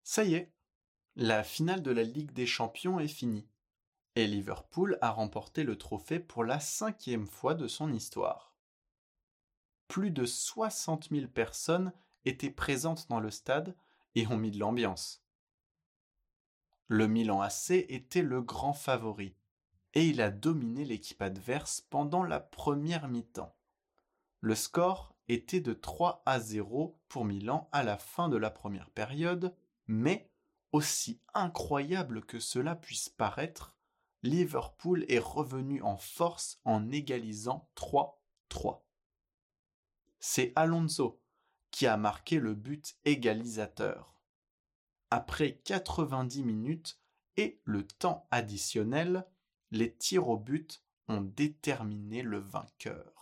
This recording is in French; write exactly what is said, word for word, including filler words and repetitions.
Ça y est, la finale de la Ligue des Champions est finie, et Liverpool a remporté le trophée pour la cinquième fois de son histoire. Plus de soixante mille personnes étaient présentes dans le stade et ont mis de l'ambiance. Le Milan A C était le grand favori, et il a dominé l'équipe adverse pendant la première mi-temps. Le score était de trois à zéro pour Milan à la fin de la première période, mais aussi incroyable que cela puisse paraître, Liverpool est revenu en force en égalisant trois trois. C'est Alonso qui a marqué le but égalisateur. Après quatre-vingt-dix minutes et le temps additionnel, les tirs au but ont déterminé le vainqueur.